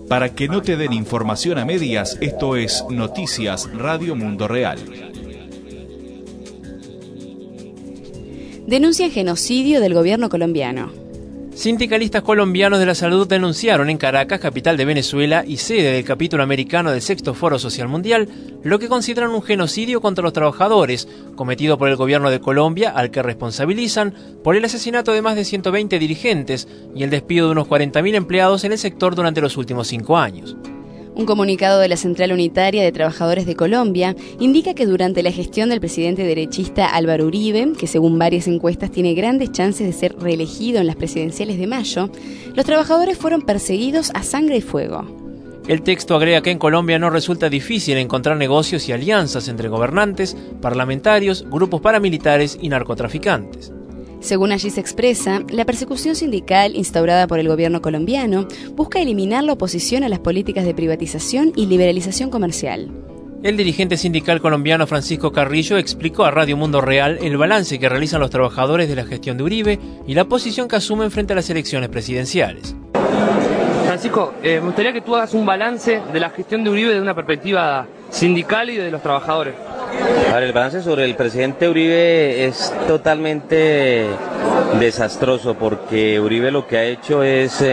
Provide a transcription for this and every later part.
Para que no te den información a medias, esto es Noticias Radio Mundo Real. Denuncian genocidio del gobierno colombiano. Sindicalistas colombianos de la salud denunciaron en Caracas, capital de Venezuela y sede del capítulo americano del Sexto Foro Social Mundial, lo que consideran un genocidio contra los trabajadores, cometido por el gobierno de Colombia, al que responsabilizan por el asesinato de más de 120 dirigentes y el despido de unos 40.000 empleados en el sector durante los últimos 5 años. Un comunicado de la Central Unitaria de Trabajadores de Colombia indica que durante la gestión del presidente derechista Álvaro Uribe, que según varias encuestas tiene grandes chances de ser reelegido en las presidenciales de mayo, los trabajadores fueron perseguidos a sangre y fuego. El texto agrega que en Colombia no resulta difícil encontrar negocios y alianzas entre gobernantes, parlamentarios, grupos paramilitares y narcotraficantes. Según allí se expresa, la persecución sindical instaurada por el gobierno colombiano busca eliminar la oposición a las políticas de privatización y liberalización comercial. El dirigente sindical colombiano Francisco Carrillo explicó a Radio Mundo Real el balance que realizan los trabajadores de la gestión de Uribe y la posición que asumen frente a las elecciones presidenciales. Francisco, me gustaría que tú hagas un balance de la gestión de Uribe desde una perspectiva sindical y de los trabajadores. A ver, el balance sobre el presidente Uribe es totalmente desastroso porque Uribe lo que ha hecho es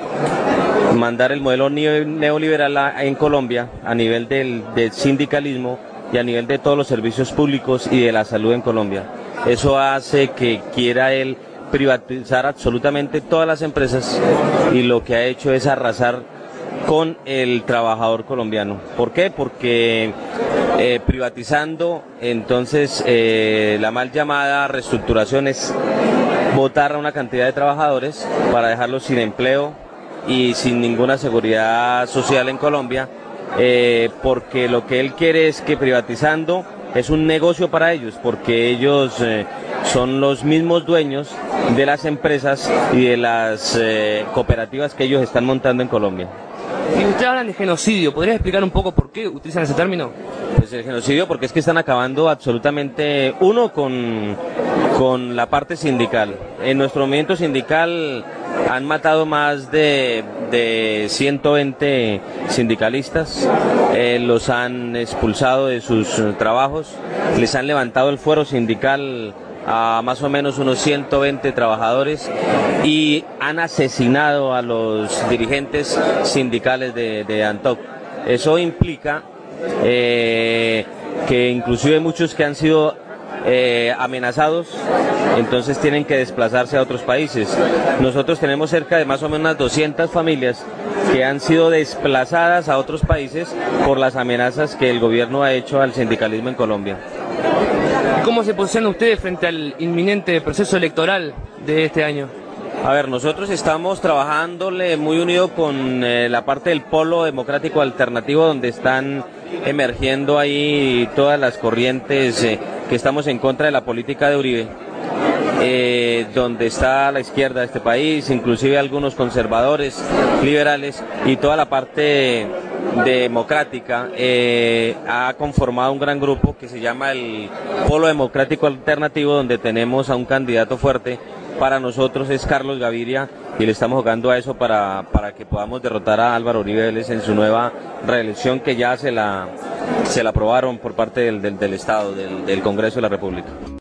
mandar el modelo neoliberal en Colombia a nivel del sindicalismo y a nivel de todos los servicios públicos y de la salud en Colombia. Eso hace que quiera él privatizar absolutamente todas las empresas y lo que ha hecho es arrasar con el trabajador colombiano. ¿Por qué? Porque privatizando, entonces la mal llamada reestructuración es botar a una cantidad de trabajadores para dejarlos sin empleo y sin ninguna seguridad social en Colombia, porque lo que él quiere es que privatizando es un negocio para ellos, porque ellos son los mismos dueños de las empresas y de las cooperativas que ellos están montando en Colombia. Y ustedes hablan de genocidio, ¿podrías explicar un poco por qué utilizan ese término? Pues el genocidio porque es que están acabando absolutamente, uno, con la parte sindical. En nuestro movimiento sindical han matado más de 120 sindicalistas, los han expulsado de sus trabajos, les han levantado el fuero sindical a más o menos unos 120 trabajadores y han asesinado a los dirigentes sindicales de Antoc. Eso implica que inclusive muchos que han sido amenazados, entonces tienen que desplazarse a otros países. Nosotros tenemos cerca de más o menos unas 200 familias que han sido desplazadas a otros países por las amenazas que el gobierno ha hecho al sindicalismo en Colombia. ¿Cómo se posicionan ustedes frente al inminente proceso electoral de este año? A ver, nosotros estamos trabajándole muy unido con la parte del polo democrático alternativo, donde están emergiendo ahí todas las corrientes que estamos en contra de la política de Uribe, donde está la izquierda de este país, inclusive algunos conservadores, liberales, y toda la parte democrática ha conformado un gran grupo que se llama el Polo Democrático Alternativo, donde tenemos a un candidato fuerte. Para nosotros es Carlos Gaviria y le estamos jugando a eso para que podamos derrotar a Álvaro Uribe Vélez en su nueva reelección, que ya se la aprobaron por parte del Estado, del Congreso de la República.